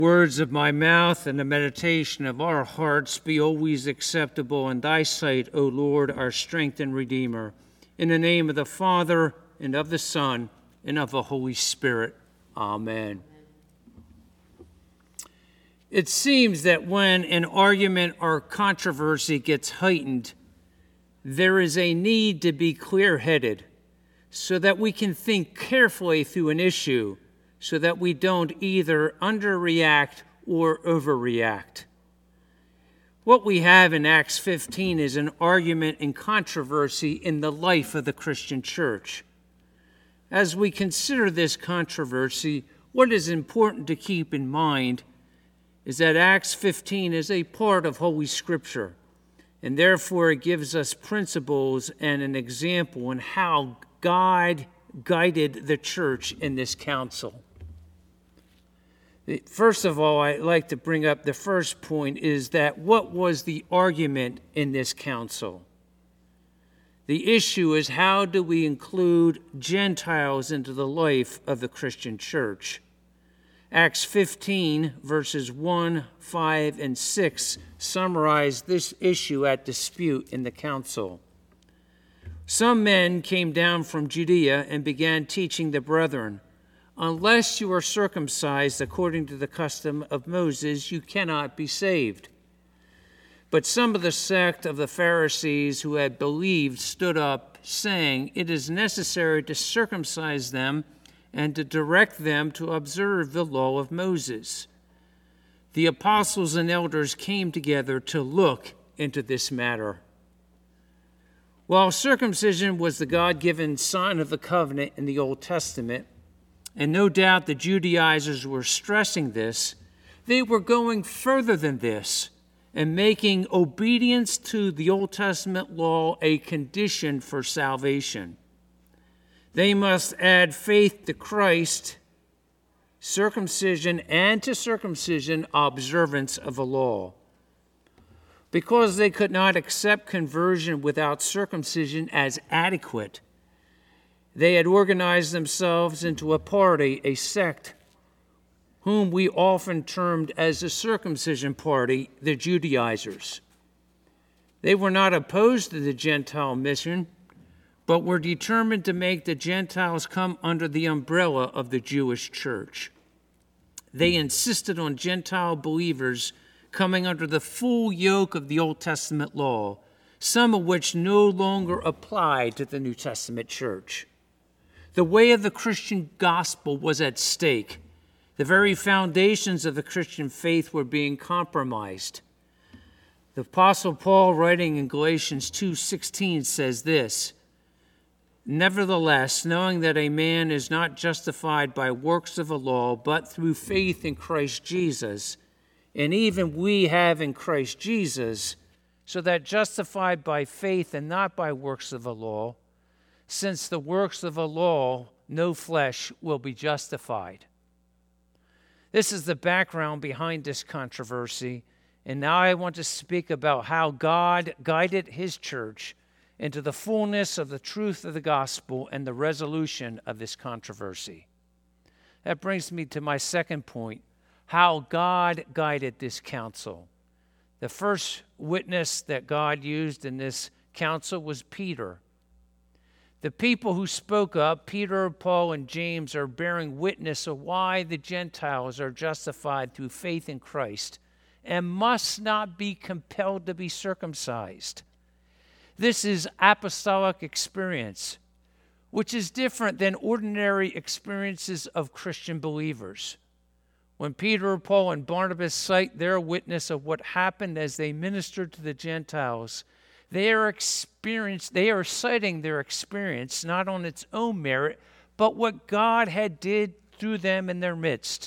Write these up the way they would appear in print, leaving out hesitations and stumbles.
Words of my mouth and the meditation of our hearts be always acceptable in thy sight, O Lord, our strength and Redeemer. In the name of the Father, and of the Son, and of the Holy Spirit. Amen. It seems that when an argument or controversy gets heightened, there is a need to be clear-headed so that we can think carefully through an issue, so that we don't either underreact or overreact. What we have in Acts 15 is an argument and controversy in the life of the Christian church. As we consider this controversy, what is important to keep in mind is that Acts 15 is a part of Holy Scripture, and therefore it gives us principles and an example in how God guided the church in this council. First of all, I'd like to bring up the first point is that what was the argument in this council? The issue is, how do we include Gentiles into the life of the Christian church? Acts 15, verses 1, 5, and 6 summarize this issue at dispute in the council. Some men came down from Judea and began teaching the brethren, "Unless you are circumcised according to the custom of Moses, you cannot be saved." But some of the sect of the Pharisees who had believed stood up, saying, "It is necessary to circumcise them and to direct them to observe the law of Moses." The apostles and elders came together to look into this matter. While circumcision was the God-given sign of the covenant in the Old Testament, and no doubt the Judaizers were stressing this, they were going further than this and making obedience to the Old Testament law a condition for salvation. They must add faith to Christ, circumcision, and to circumcision observance of the law. Because they could not accept conversion without circumcision as adequate, they had organized themselves into a party, a sect, whom we often termed as the circumcision party, the Judaizers. They were not opposed to the Gentile mission, but were determined to make the Gentiles come under the umbrella of the Jewish church. They insisted on Gentile believers coming under the full yoke of the Old Testament law, some of which no longer applied to the New Testament church. The way of the Christian gospel was at stake. The very foundations of the Christian faith were being compromised. The Apostle Paul, writing in Galatians 2:16, says this, "Nevertheless, knowing that a man is not justified by works of the law, but through faith in Christ Jesus, and even we have in Christ Jesus, so that justified by faith and not by works of the law, since the works of the law, no flesh will be justified." This is the background behind this controversy, and now I want to speak about how God guided his church into the fullness of the truth of the gospel and the resolution of this controversy. That brings me to my second point, how God guided this council. The first witness that God used in this council was Peter. The people who spoke up, Peter, Paul, and James, are bearing witness of why the Gentiles are justified through faith in Christ and must not be compelled to be circumcised. This is apostolic experience, which is different than ordinary experiences of Christian believers. When Peter, Paul, and Barnabas cite their witness of what happened as they ministered to the Gentiles, they are citing their experience not on its own merit, but what God had did through them in their midst.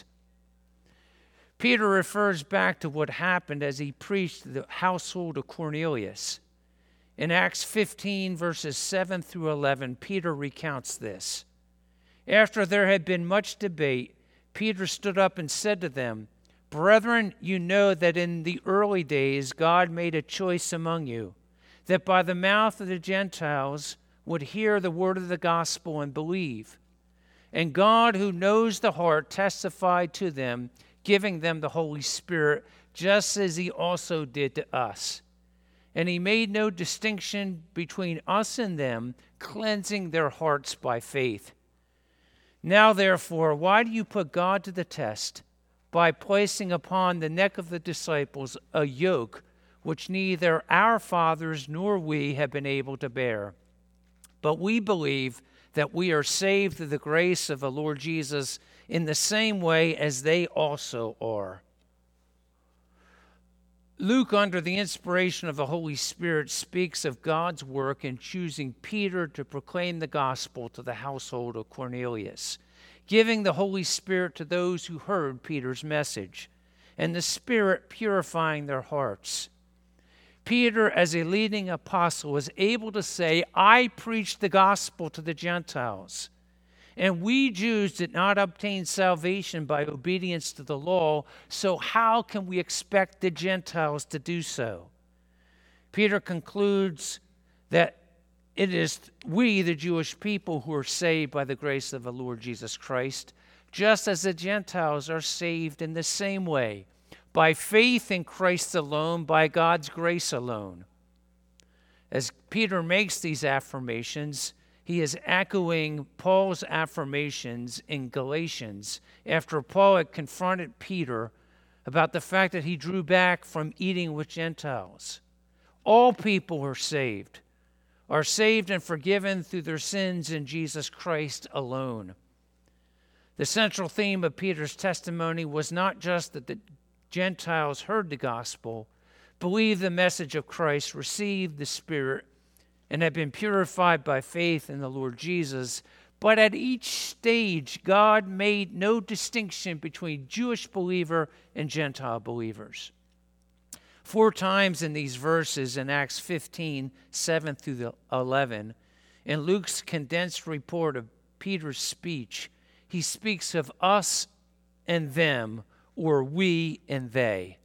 Peter refers back to what happened as he preached to the household of Cornelius. In Acts 15, verses 7 through 11, Peter recounts this. After there had been much debate, Peter stood up and said to them, "Brethren, you know that in the early days God made a choice among you, that by the mouth of the Gentiles would hear the word of the gospel and believe. And God, who knows the heart, testified to them, giving them the Holy Spirit, just as he also did to us. And he made no distinction between us and them, cleansing their hearts by faith. Now, therefore, why do you put God to the test by placing upon the neck of the disciples a yoke which neither our fathers nor we have been able to bear? But we believe that we are saved through the grace of the Lord Jesus in the same way as they also are. Luke, under the inspiration of the Holy Spirit, speaks of God's work in choosing Peter to proclaim the gospel to the household of Cornelius, giving the Holy Spirit to those who heard Peter's message, and the Spirit purifying their hearts. Peter, as a leading apostle, was able to say, I preached the gospel to the Gentiles. And we Jews did not obtain salvation by obedience to the law, so how can we expect the Gentiles to do so? Peter concludes that it is we, the Jewish people, who are saved by the grace of the Lord Jesus Christ, just as the Gentiles are saved in the same way, by faith in Christ alone, by God's grace alone. As Peter makes these affirmations, he is echoing Paul's affirmations in Galatians after Paul had confronted Peter about the fact that he drew back from eating with Gentiles. All people are saved and forgiven through their sins in Jesus Christ alone. The central theme of Peter's testimony was not just that the Gentiles heard the gospel, believed the message of Christ, received the Spirit, and have been purified by faith in the Lord Jesus. But at each stage, God made no distinction between Jewish believer and Gentile believers. 4 times in these verses in Acts 15, 7 through 11, in Luke's condensed report of Peter's speech, he speaks of us and them, or we and they.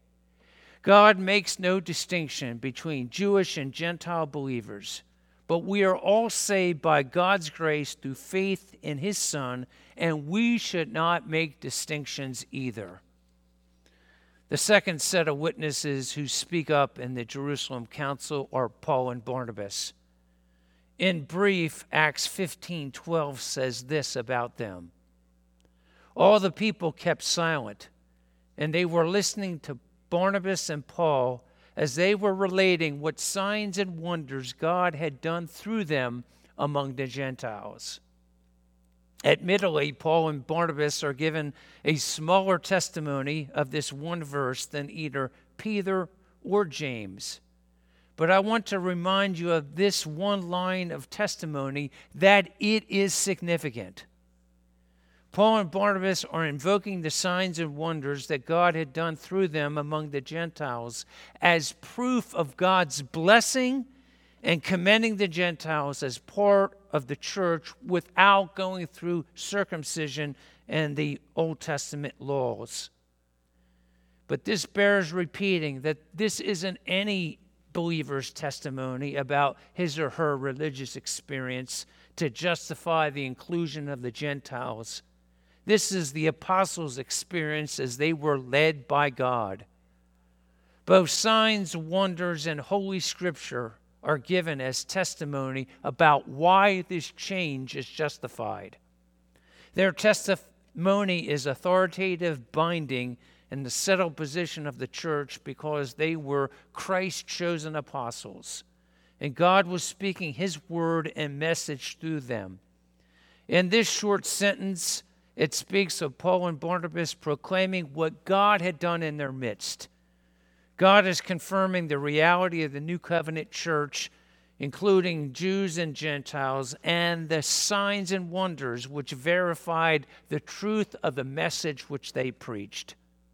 God makes no distinction between Jewish and Gentile believers, but we are all saved by God's grace through faith in his Son, and we should not make distinctions either. The second set of witnesses who speak up in the Jerusalem Council are Paul and Barnabas. In brief, Acts 15:12 says this about them. All the people kept silent, and they were listening to Barnabas and Paul as they were relating what signs and wonders God had done through them among the Gentiles. Admittedly, Paul and Barnabas are given a smaller testimony of this one verse than either Peter or James. But I want to remind you of this one line of testimony that it is significant. Paul and Barnabas are invoking the signs and wonders that God had done through them among the Gentiles as proof of God's blessing and commending the Gentiles as part of the church without going through circumcision and the Old Testament laws. But this bears repeating that this isn't any believer's testimony about his or her religious experience to justify the inclusion of the Gentiles. This is the apostles' experience as they were led by God. Both signs, wonders, and Holy Scripture are given as testimony about why this change is justified. Their testimony is authoritative, binding, and the settled position of the church because they were Christ's chosen apostles, and God was speaking his word and message through them. In this short sentence, it speaks of Paul and Barnabas proclaiming what God had done in their midst. God is confirming the reality of the New Covenant church, including Jews and Gentiles, and the signs and wonders which verified the truth of the message which they preached.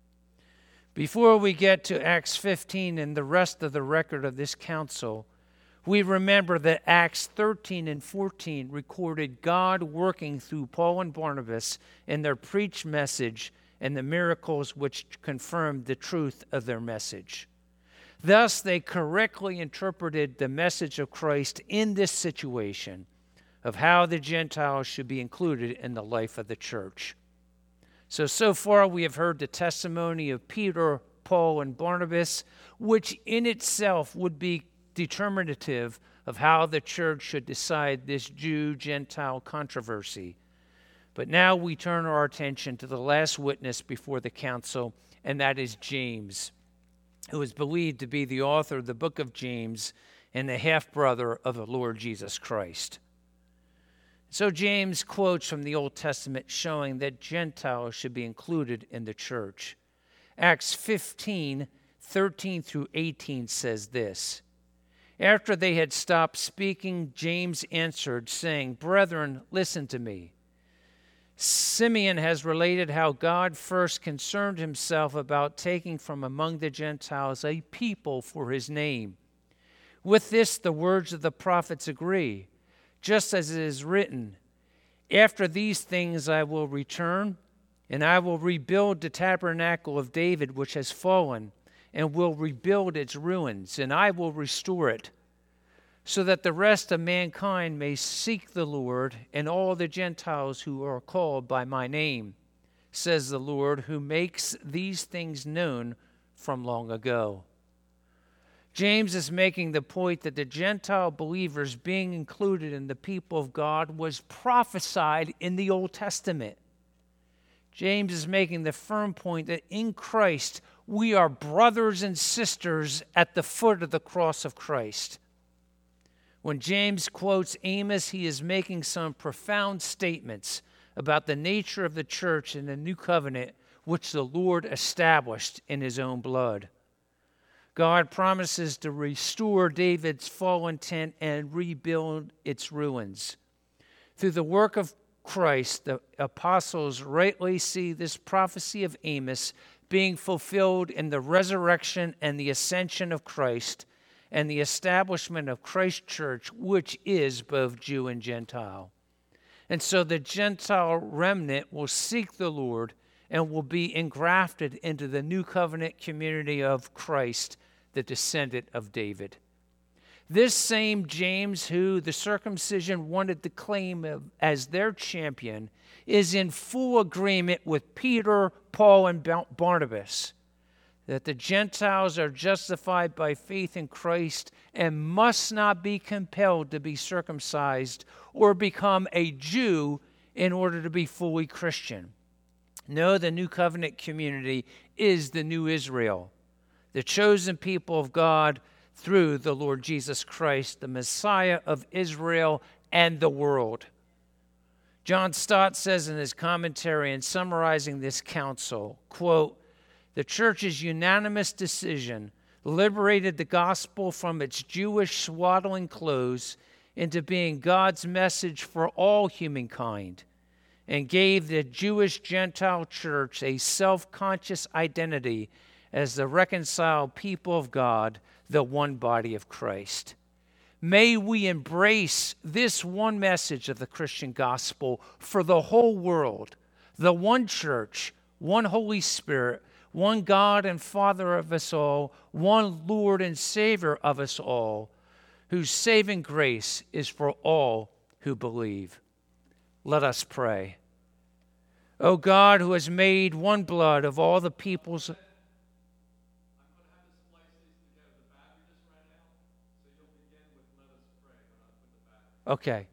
Before we get to Acts 15 and the rest of the record of this council, we remember that Acts 13 and 14 recorded God working through Paul and Barnabas in their preached message and the miracles which confirmed the truth of their message. Thus, they correctly interpreted the message of Christ in this situation of how the Gentiles should be included in the life of the church. So far we have heard the testimony of Peter, Paul, and Barnabas, which in itself would be determinative of how the church should decide this Jew-Gentile controversy. But now we turn our attention to the last witness before the council, and that is James, who is believed to be the author of the book of James and the half-brother of the Lord Jesus Christ. So James quotes from the Old Testament showing that Gentiles should be included in the church. Acts 15, 13 through 18 says this: After they had stopped speaking, James answered, saying, Brethren, listen to me. Simeon has related how God first concerned himself about taking from among the Gentiles a people for his name. With this, the words of the prophets agree, just as it is written, After these things I will return, and I will rebuild the tabernacle of David which has fallen, and will rebuild its ruins, and I will restore it, so that the rest of mankind may seek the Lord, and all the Gentiles who are called by my name, says the Lord, who makes these things known from long ago. James is making the point that the Gentile believers being included in the people of God was prophesied in the Old Testament. James is making the firm point that in Christ we are brothers and sisters at the foot of the cross of Christ. When James quotes Amos, he is making some profound statements about the nature of the church and the new covenant which the Lord established in his own blood. God promises to restore David's fallen tent and rebuild its ruins. Through the work of Christ, the apostles rightly see this prophecy of Amos being fulfilled in the resurrection and the ascension of Christ and the establishment of Christ's church, which is both Jew and Gentile. And so the Gentile remnant will seek the Lord and will be engrafted into the new covenant community of Christ, the descendant of David. This same James, who the circumcision wanted to claim as their champion, is in full agreement with Peter, Paul, and Barnabas that the Gentiles are justified by faith in Christ and must not be compelled to be circumcised or become a Jew in order to be fully Christian. No, the new covenant community is the new Israel, the chosen people of God through the Lord Jesus Christ, the Messiah of Israel and the world. John Stott says in his commentary in summarizing this council, quote, the church's unanimous decision liberated the gospel from its Jewish swaddling clothes into being God's message for all humankind, and gave the Jewish Gentile church a self-conscious identity as the reconciled people of God, the one body of Christ. May we embrace this one message of the Christian gospel for the whole world, the one church, one Holy Spirit, one God and Father of us all, one Lord and Savior of us all, whose saving grace is for all who believe. Let us pray. O God, who has made one blood of all the peoples. Okay.